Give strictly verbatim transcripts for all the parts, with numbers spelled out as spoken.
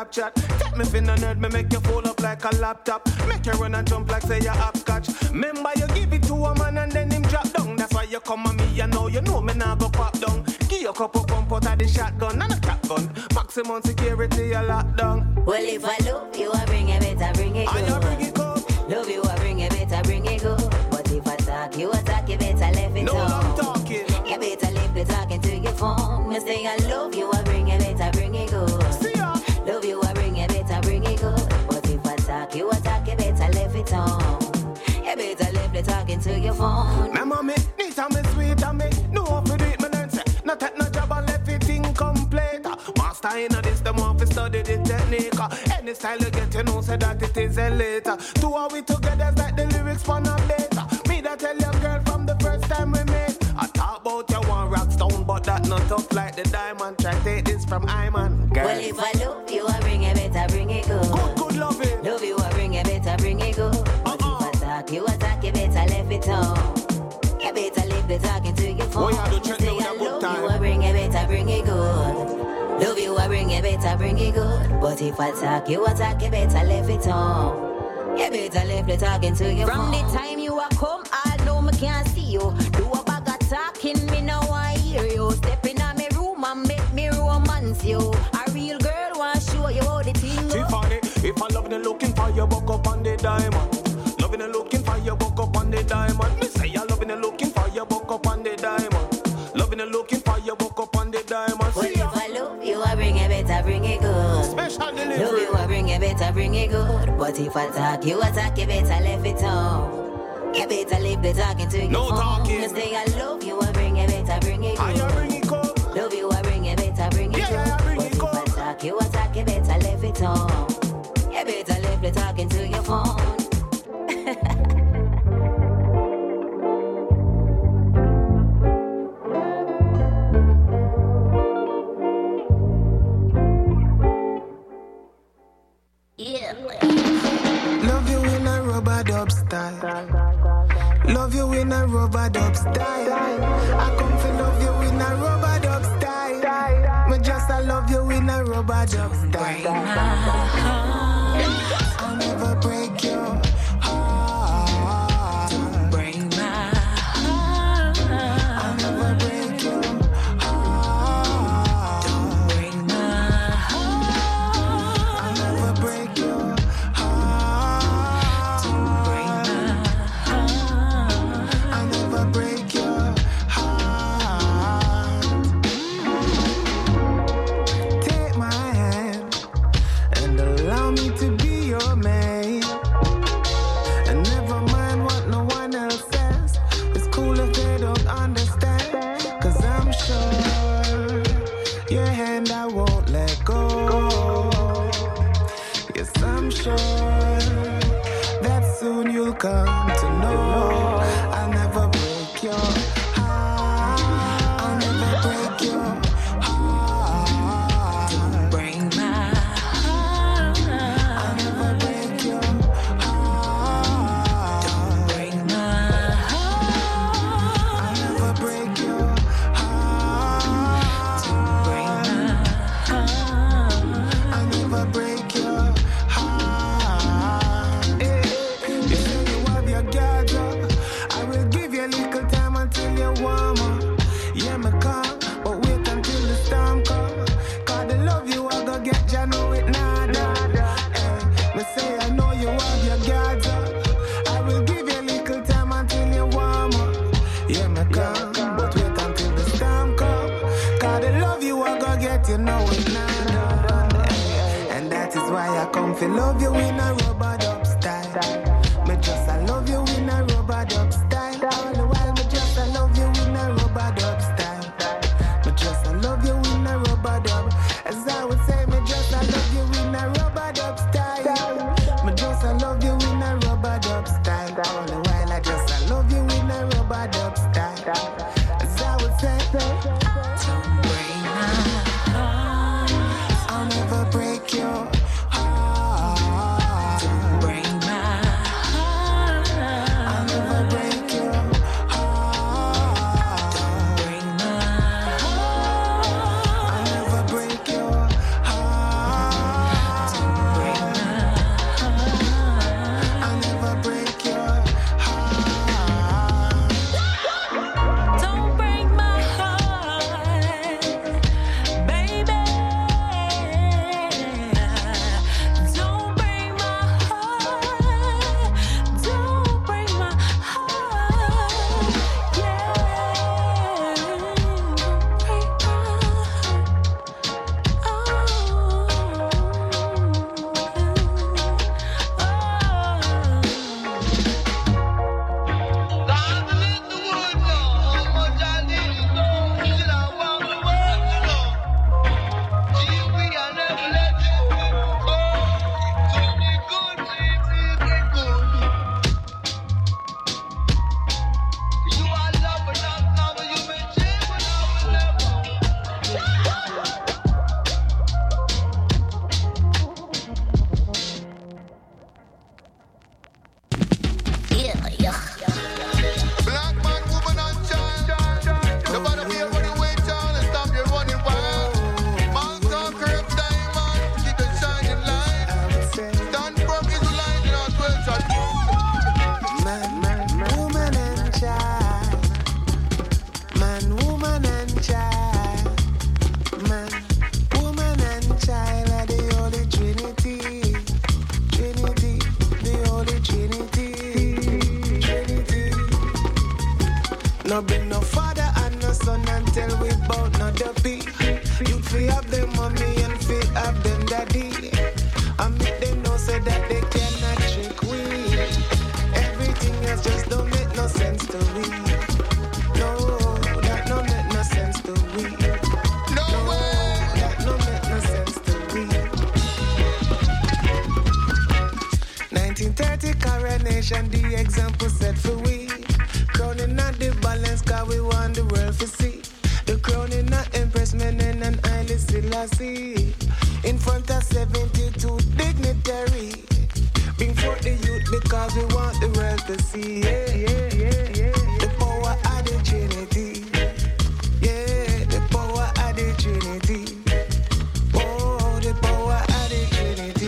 Snapchat. Take me fin a nerd, me make you fold up like a laptop. Make you run and jump like say you hopscotch. Remember you give it to a man and then him drop down. That's why you come on me, you know, you know me now go pop down. Give you a couple pump out of the shotgun and a cap gun. Maximum security, you lock down. Well, if I love you, I bring it better, bring it good. I bring it good. Love you, I bring it better, bring it good. But if I talk, you attack, you better left it no, on. No, I'm talking. You better leave the talking to your phone. You say I love you, I bring it better, bring it good. See ya. Love you, I bring it better, bring it good. But if I talk, you attack, you better left it on. You better leave the talking to your phone. My mommy, neat and me sweet and me know how to do it, me learn say. Not take no job and left it incomplete. Master in this, them want to study the technique. Any style you get, you know, say that it is a later. Two are we together, like the lyrics for no later. Me that tell your girl from the first time we met. I talk about you one rock stone, but that not tough like the diamond. Try take this from Iman. Girl. Well, if I love you, I bring it better, bring it good. Good, good loving. Love you, I bring it better, bring it good. But uh-uh. if I talk, you attack, you better left it on. You better leave the talking to your phone. Oh, yeah, you say I love you, I bring it better, bring it good. Love you, I bring it better, bring it good. But if I talk, you attack, you better leave it on. You better leave the talking to your From phone. the time you are come, I know me can't see you. Do a bag of talking, me now I hear you. Step in my room and make me romance you. A real girl want show you how the thing go. Tiffany, if I love the looking for you, buck up on the diamond. Loving the looking for you, buck up on the diamond. Me say I loving the looking for you, buck up on the diamond. Loving the looking for you, buck up on the diamond. Well, if I love you, I bring it better, bring it good. Special delivery. Love you, I bring it better, bring it good. But if I talk, you attack, you better leave it on. You better leave the talking to your no phone. Talking. You say I love you, I bring it better, bring it good. I bring it good. Love you, I bring it better, bring it yeah, good. Yeah, I bring but it if good. I talk, you attack, you better leave it on. You better leave the talking to your phone. Love you in a rubber dub style. Love you in a rubber dub style. I come to love you in a rubber dub style. Me just I love you in a rubber dub style. I'll never break your heart. Don't break my heart. I'll never break your heart. Don't break my heart. I'll never break your come to know I'll never break your heart. I'll never break your heart. Don't break my heart. I'll never break your heart. Don't break my heart. I'll never break your heart. Don't break my heart. I'll never break your you know it now, and that is why I come to love you in a rubber dub style. Me just I love you in a rubber dub style. All the while me just I love you in a rubber dub style. Me just I love you in a rubber dub. As I would say, me just I love you in a rubber dub style. Me just I love you in a rubber dub style. All the while I just I love you in a rubber dub style. As I would say. Break your heart. Don't break my heart. I'll never break your heart. Don't break my heart. I'll never break your heart. No bring no father and no son until we both not the beat. You free have them mommy and free have them daddy. I make them know so that they cannot trick we. Everything else just don't make no sense to we. No, that don't make no sense to we. No, no way. That don't make no sense to we. nineteen thirty coronation, the example set for we. Crowning not the balance, cause we want the world to see. The crowning not impress men and Haile Selassie. In front of seventy-two dignitary. Bring forth the youth because we want the world to see. Yeah, yeah, yeah, yeah. The power of the Trinity. Yeah, the power of the Trinity. Oh, the power of the Trinity.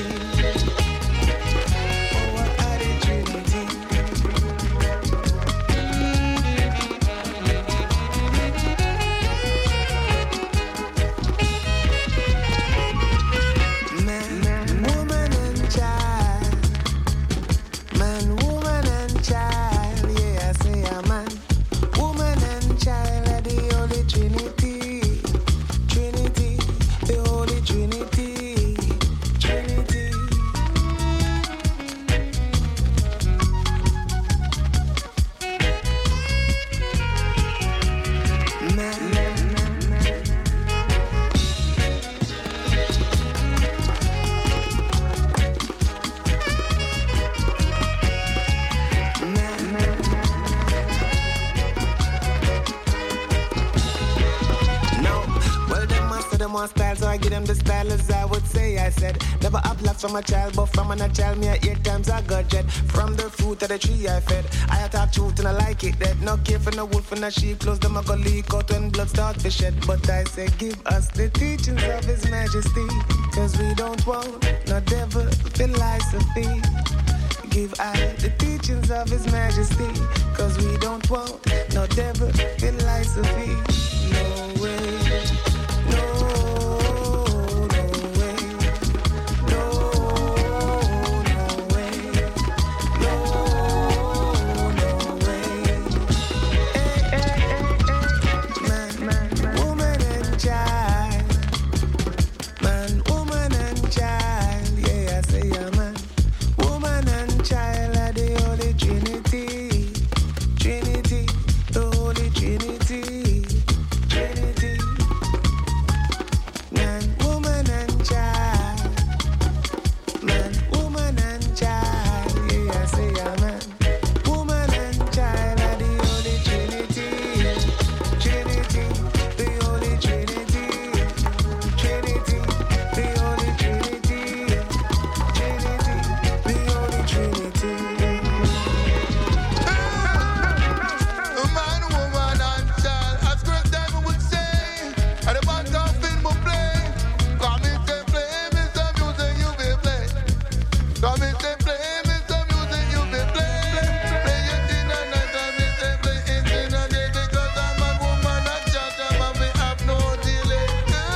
Power of the Trinity. Man, woman and child. Man, woman and child. Yeah, I say a man. Woman and child are the Holy Trinity. Trinity, the Holy Trinity. Trinity. Man, man, man, man. No, well, them master them one style, so I give them the style as I would say. I said, never have lots from a child, but from a child, me at eight times I got jet. From the fruit of the tree I fed, I talk truth and I like it. That no care for no wolf and no sheep, close them I go leak out when blood start to shed. But I say, give us the teachings of His Majesty, cause we don't want no devil philosophy. Give I the teachings of His Majesty, cause we don't want no devil philosophy. No way, no, no way, no, no way, no, no way. Hey, hey, hey, hey. Man, man, man, woman and child. Man, woman and child. Yeah, I say a man. Woman and child are the Holy Trinity. Trinity, the Holy Trinity. Trinity. Man, woman and child. Man, woman and child. Yeah, I say a man. Woman and child are the Holy Trinity. Trinity, the Holy Trinity. Trinity, the Holy Trinity. Trinity, the Holy Trinity. Man, woman, and child, as Chris Diamond would say, at the bottom film will play. Come in to play, Mister Music, you be play. Come in to play, Mister Music, you be play. Play it in the night, and me say play it in the day, because I'm a woman and child, and me have no delay.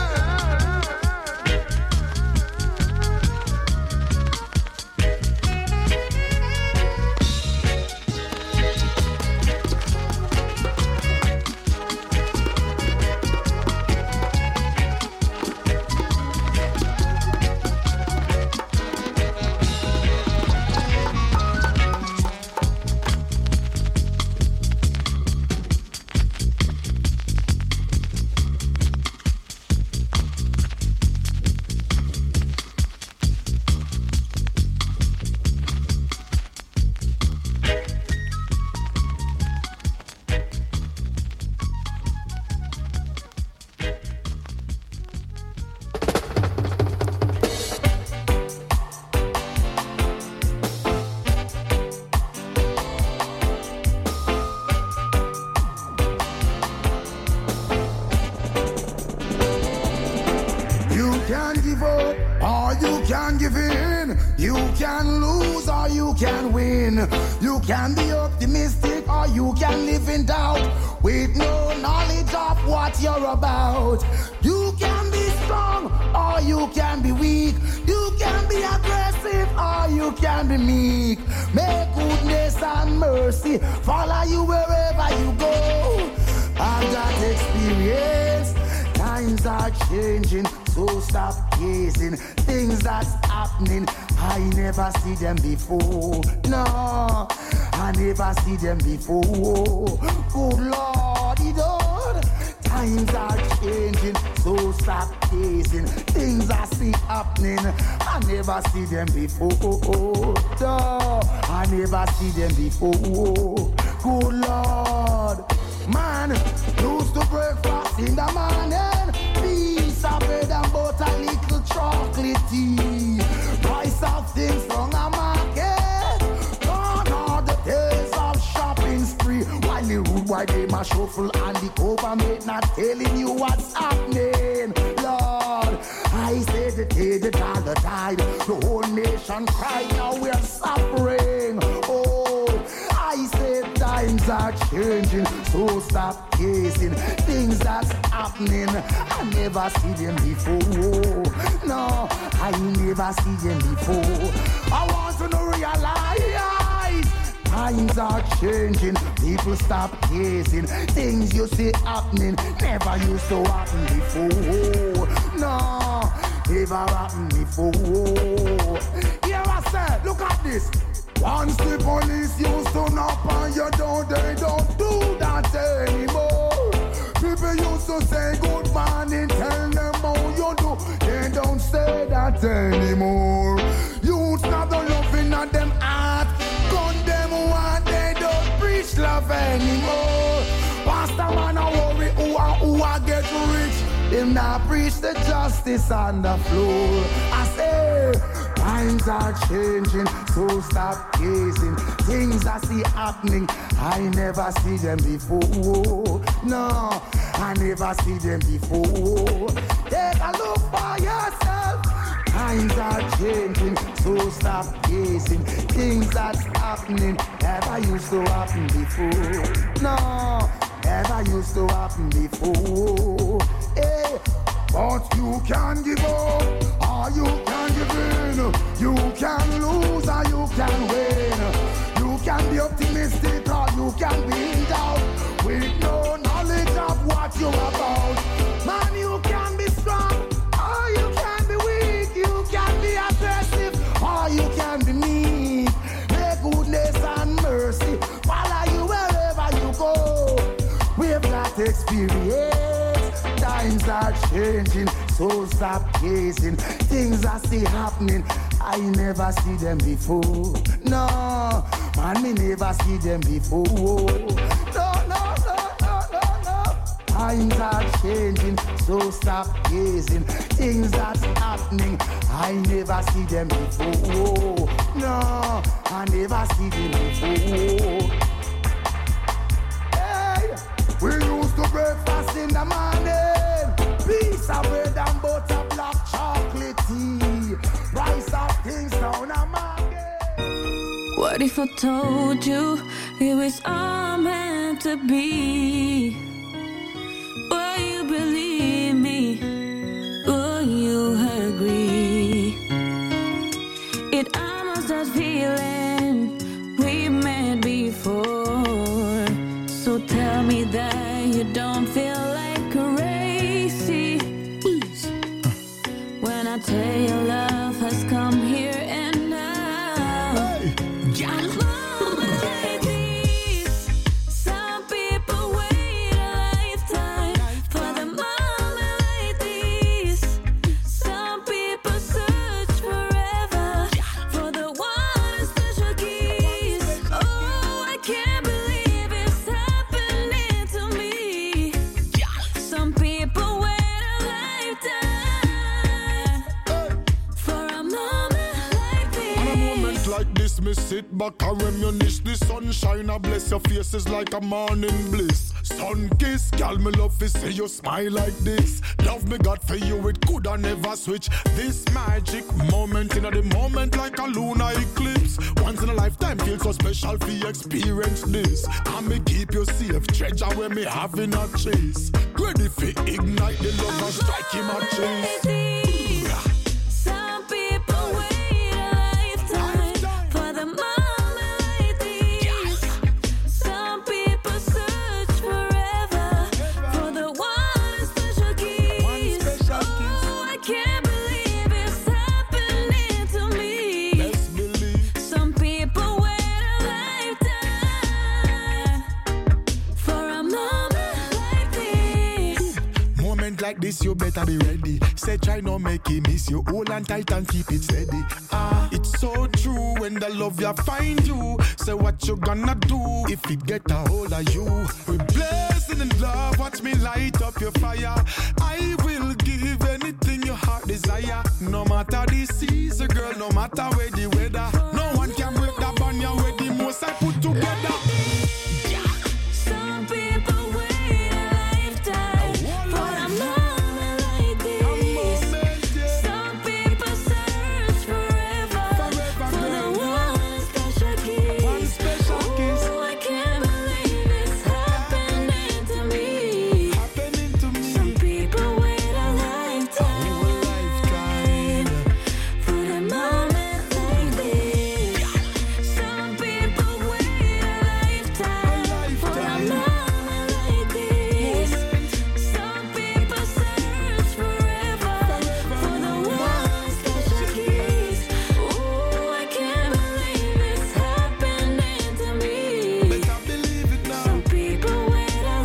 You can give up or you can give in. You can lose or you can win. You can be optimistic or you can live in doubt with no knowledge of what you're about. You can be strong or you can be weak. You can be aggressive or you can be meek. May goodness and mercy follow you wherever you go. I've got experience. Times are changing, so stop gazing. Things that's happening, I never see them before. No, I never see them before. Good Lordy Lord, times are changing, so stop gazing. Things I see happening, I never see them before. No, I never see them before. Good Lord, man, used to breakfast in the morning, piece of bread and butter, little chocolate tea. Price of things from a market, gone are the days of shopping spree. While the rude boy they my shuffle and the government not telling you what's happening. Lord, I say the day the dollar died, the whole nation cried, now we're suffering. Oh, I say times are changing, so stop gazing. Things that's happening, I never see them before. No, I never see them before. I want to know realize times are changing, people stop gazing. Things you see happening never used to happen before. No, never happened before. Here I say, look at this. Once the police used to knock on your door, they don't do that anymore. People used to say good morning, tell them how you do. They don't say that anymore. Youths not the loving at them heart. Gun them what they don't preach love anymore. Pastor man a worry who a who a get rich. Him not preach the justice on the floor. I say times are changing, so stop gazing. Things I see happening, I never see them before. No, I never see them before. Take a look for yourself. Times are changing, so stop gazing. Things that's happening never used to happen before. No, never used to happen before. Hey, but you can give up, or you can give in. You can lose, or you can win. You can be optimistic, or you can be in doubt. With no knowledge of what you're about. Man, you can be strong, or you can be weak. You can be aggressive, or you can be meek. May goodness and mercy follow you wherever you go. We've got experience. Times are changing, so stop gazing. Things I see happening, I never see them before. No, man, me never see them before. No, no, no, no, no, no. Times are changing, so stop gazing. Things that's happening, I never see them before. No, I never see them before. Hey, we used to breakfast in the morning. Piece of bread and butter, black chocolate tea. Rice of things down a market. What if I told you it was all meant to be? Will you believe me? Will you agree? It almost does feeling we met before. So tell me that you don't feel like crazy when I tell you love has come here and now. Hey. Just moments like these, some people wait a lifetime for the moment like these. Some people search forever for the one special kiss. Oh, I can't believe it's happening to me. Some people wait a lifetime for a moment like this. On a moment like this, me sit back and reminisce. The sunshine, I bless your faces like a morning bliss. Sun kiss, girl, me love to see you smile like this. Love me God for you, it could I never switch. This magic moment in the moment like a lunar eclipse. Once in a lifetime feels so special for you experience this. I me keep you safe, treasure where me having a chase. Ready for ignite the love and strike him a chase. Some people wait a lifetime for the moment like these. Some people search forever like this, you better be ready. Say try not make it miss you. Hold on tight and keep it steady. Ah, it's so true when the love ya find you. Say what you gonna do if it get a hold of you. We blessing in love, watch me light up your fire. I will give anything your heart desire. No matter the season, girl, no matter where the weather. No one can break that bond ya where the most I put together. Some people wait a lifetime for a moment like this. Some people search forever for the one special kiss. Oh, I can't believe it's happening to me. Some people wait a lifetime for the moment like this. Some people wait a lifetime for a moment like this. Some people search forever for the one special kiss. Oh, I can't believe it's happening to me. Some people wait a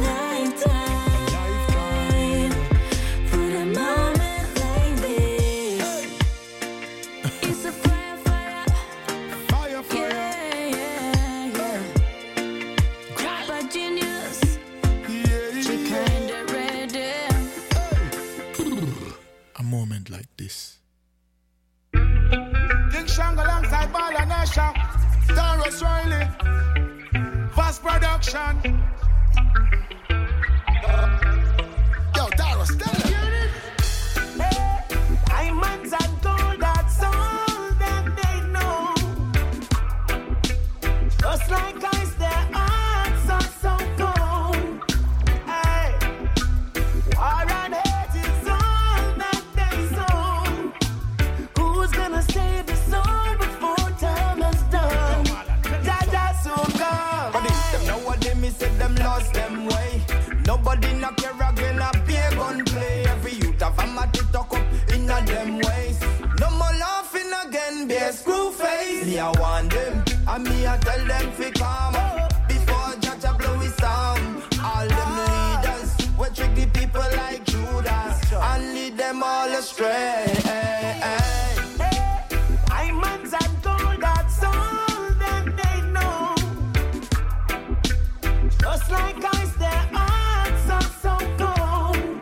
lifetime for the moment like this. It's a fire, fire. Fire, fire. Yeah, yeah, yeah. Grab a genius. Yeah, She yeah. kinda ready. A moment like this. King Shang alongside Bala Nasha, Taurus Riley, Fast Production. Yo, Taurus, tell them. Diamonds and gold, that's all that they know. Just like ice, their hearts are so cold. Hey, war and hate is all that they sow. Who's gonna save the soul before time is done? Jaja so come. But if them know what they miss, said them lost them way. Nobody not care again, a beer gun play. Every youth have a mat to talk up in a them ways. No more laughing again, be a screw face. Me I want them, and me I tell them fi come. Before Jaja blow his song. All them leaders, we trick the people like Judas and lead them all astray. Diamonds and gold, that's all that they know. Just like ice, their hearts are so cold.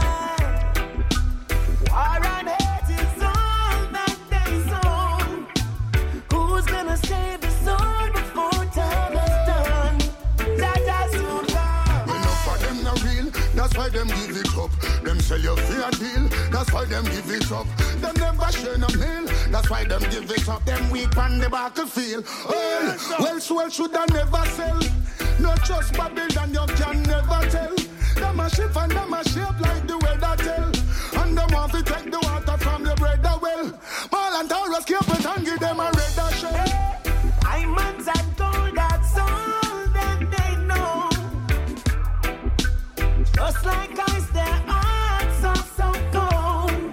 War and hate is all that they sow. Who's gonna save the soul before time is done? Jaja so come. Enough of them not real, that's why them give it up. Them sell you fair deal, that's why them give it up. Them never share no meal, that's why them give it up. Them weak on the battlefield. Well, well, so should I never sell. Not just Babylon, you can never tell. Them a shift and them a shape like the weather tell. And them want to take the water from the bread well. Ball and Taurus keep it and give them a red shell. Diamonds and gold, that's all that they know. Just like ice, their hearts are so cold.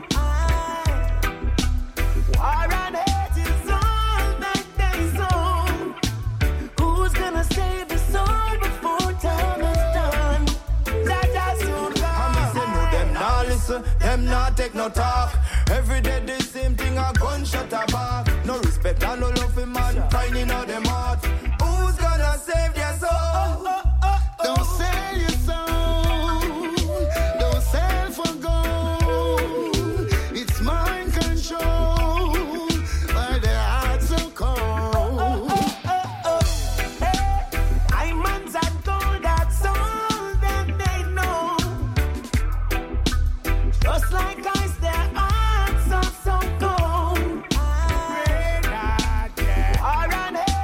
War and hate is all that they sow. Who's gonna save the soul before time is done? Jaja so I say no, them not listen, them not take no talk. Every day the same thing, a gunshot a back. No respect and no love for man, finding out them heart. Who's gonna save their soul? Don't sell your soul, don't sell for gold. It's mind control, why their hearts so cold. Diamonds and gold, that's all that they know. Just like ice, their hearts are so cold. War and hate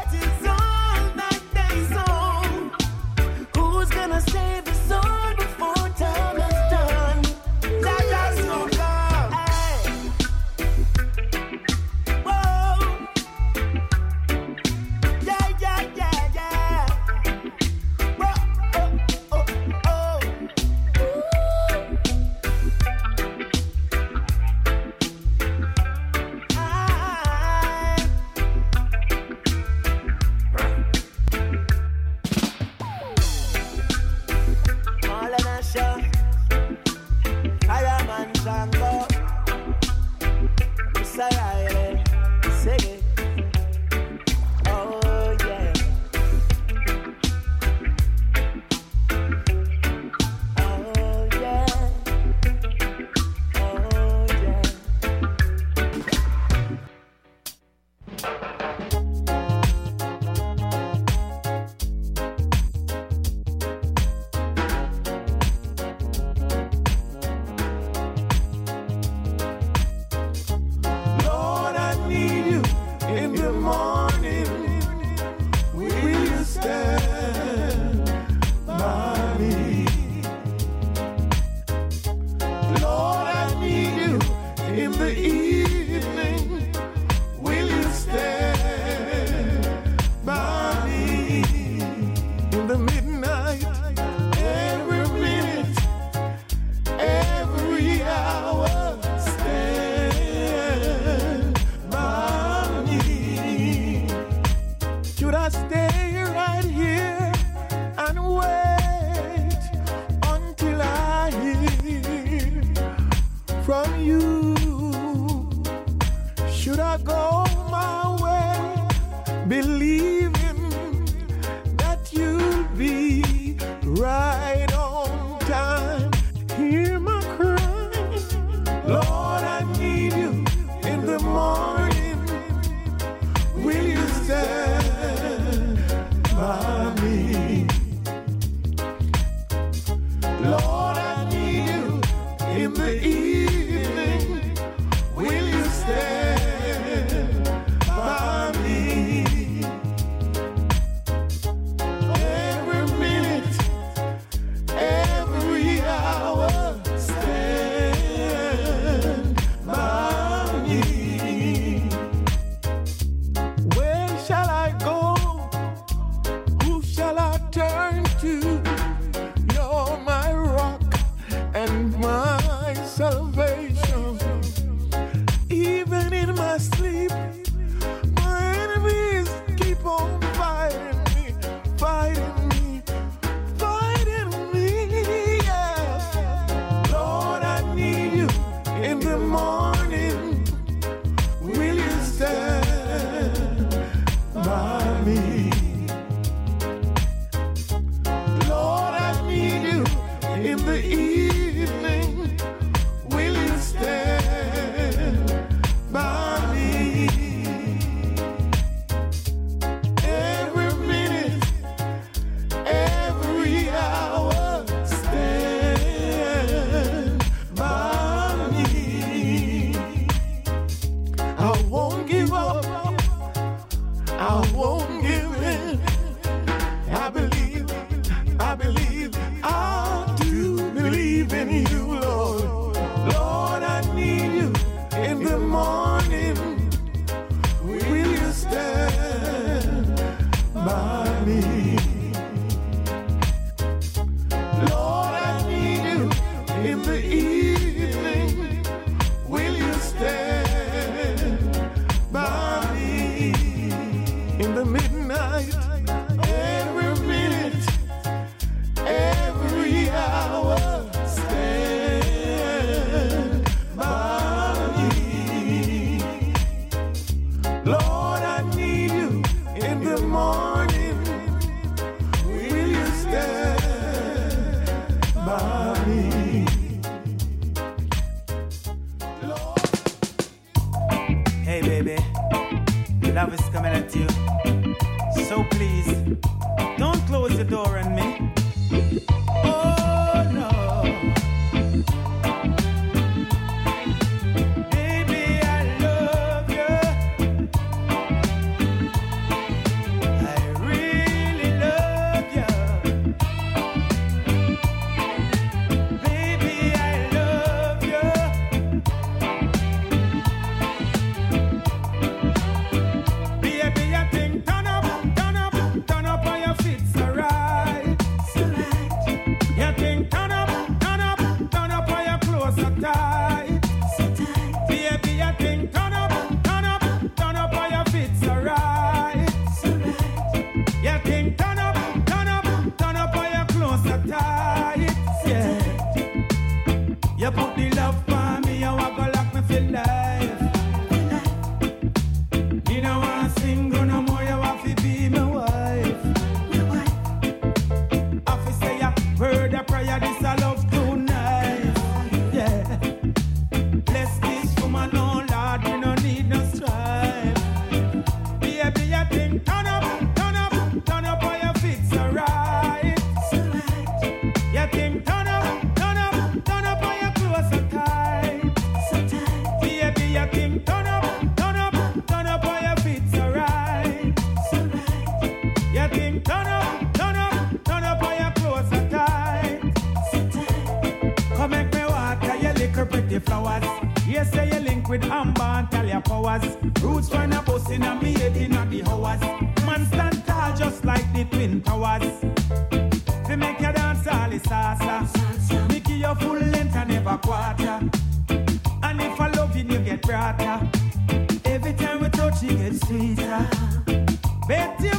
Should I stay right here and wait until I hear from you? Should I go my way, believing that you'll be right on time? Hear my cry, Lord, I need you in the morning. Will you stand by me? Lord, I need you in the evening. Will you stand by me? Every minute, every hour, stand by me. Where shall I go? Who shall I turn to? You're my rock and my salvation. Even in my sleep, my enemies keep on fighting me, fighting me, fighting me, yeah. Lord, I need you in the morning. Will you stand by me? Lord, I need you in the evening. Will you stand by me? Every minute, every hour, stand by me. I won't give up, I won't give in. I believe, I believe, I do believe in you, Lord. Lord, I need you in the morning. Will you stand by me? Lord, I need you in the evening. Will you stand by me? In the midnight, every minute, every hour, stand by me. Lord, I need you in the morning. Will you stand by me? Hey baby, love is coming at you. So please, don't close the door on me. Oh no. Baby, I love you. I really love you. Baby, I love you. Baby, I think turn up, turn up, turn up on your feet, so right. You think turn up, turn up, turn up on your clothes, so tight. Baby, you think turn up, turn up, turn up on your feet, so right. You think turn up, turn up, turn up on your clothes, so tight. Yeah. You put the love for me, I walk go like me feel life. You don't want to sing no more, you have to be my wife. I fi say a word of prayer, this a love tonight. Yeah. Bless this woman, oh Lord, we no need no strife. Baby, you think turn up, turn up, turn up on your feet, so right. You think turn up, turn up, turn up on your clothes, so tight. Baby, you think turn up, turn up, turn up on your feet, so right. You think turn up, turn up, turn up on your clothes, so tight. Come make me water your little pretty flowers. Yes, say you link with amber and tell your powers. Roots find a bus in a me head in a the hours. Man stand tall just like the twin towers. They make you dance all the salsa. Make you your full length and never quarter. And if I love you, you get brighter. Every time we touch, you get sweeter. Bet you